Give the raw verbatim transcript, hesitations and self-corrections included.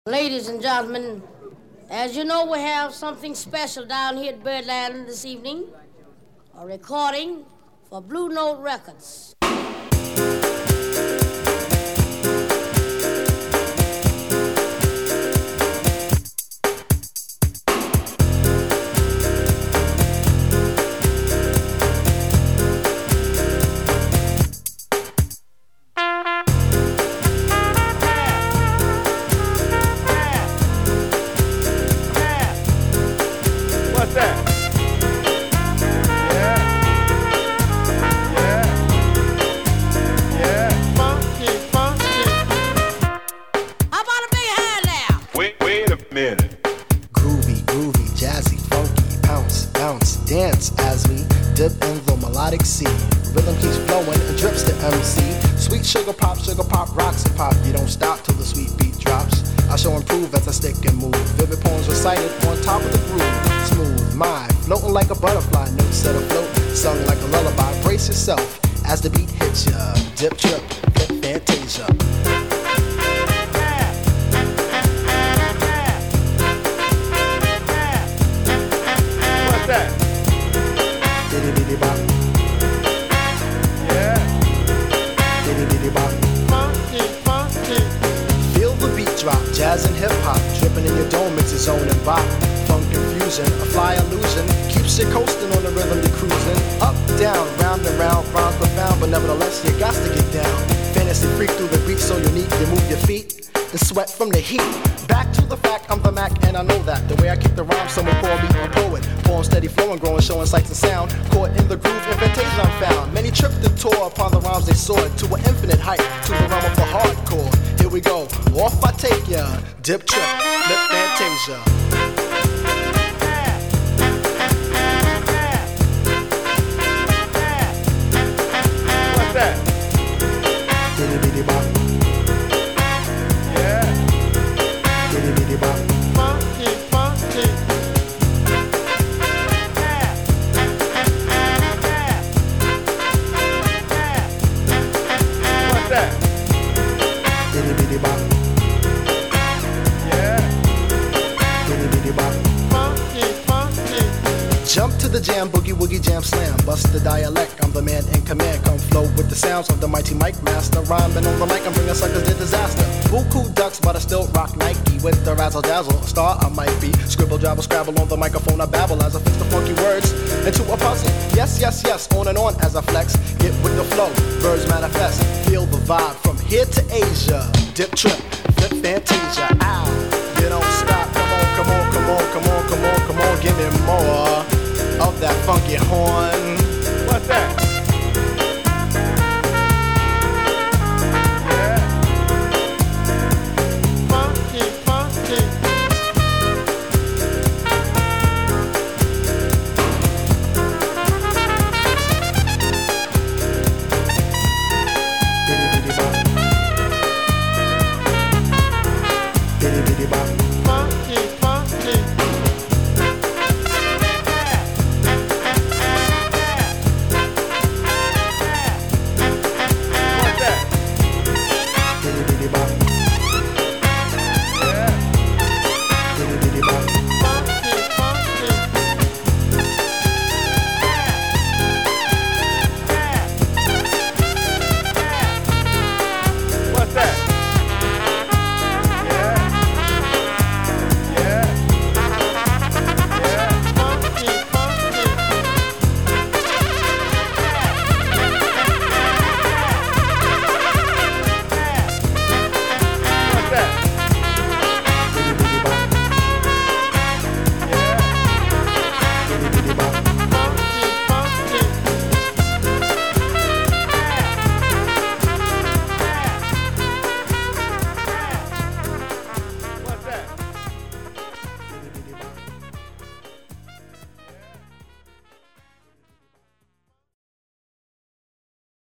Ladies and gentlemen, as you know, we have something special down here at Birdland this evening, a recording for Blue Note Records. Dance as we dip in the melodic sea. Rhythm keeps flowing and drips to M C. Sweet sugar pop, sugar pop, rocks and pop. You don't stop till the sweet beat drops. I shall improve as I stick and move. Vivid poems recited on top of the groove. Smooth mind, floating like a butterfly. Notes set afloat, sung like a lullaby. Brace yourself as the beat hits ya. Dip, trip, flip, fantasia. What's that? Bop. Yeah. Bitty bitty bop. Funky, funky. Feel the beat drop, jazz and hip hop, dripping in your dome, it's a zone and bop. Funk confusion, a fly illusion, keeps you coasting on the rhythm you're cruising. Up, down, round and round, rhymes profound, but nevertheless you got to get down. Fantasy freak through the beat so unique, you move your feet and sweat from the heat. Back to the fact, I'm the Mac and I know that. The way I kick the rhyme, someone call me a poet. Poem steady flowing, growing, showing sights and sound. Caught in the groove, invitation I'm found. Many tripped and tore upon the rhymes they soared to an infinite height, to the realm of the hardcore. Here we go, off I take ya. Dip, trip, lip, fantasia. What's that? Bitty bitty bop. Bitty bitty bop. Funky, funky. What's that? Bitty bitty bop. Yeah. Bitty bitty bop. Funky, funky. Jump to the jam, boogie woogie jam slam. Bust the dialect, I'm the man in command. Come flow with the sounds of the mighty mic master. Rhyming on the mic, I'm bringing suckers to disaster. Buku ducks, but I still rock Nike. With the razzle dazzle, a star I might be. Scribble, jabble, scrabble on the microphone, I babble as I fix the funky words into a puzzle. Yes, yes, yes, on and on as I flex. Get with the flow, birds manifest. Feel the vibe from here to Asia. Dip, trip, flip, fantasia. Ow, you don't stop. Come on, come on, come on, come on, come on, come on. Give me more of that funky horn. What's that? Yeah. Funky, funky. Bitty bitty bop. Bitty bitty bop.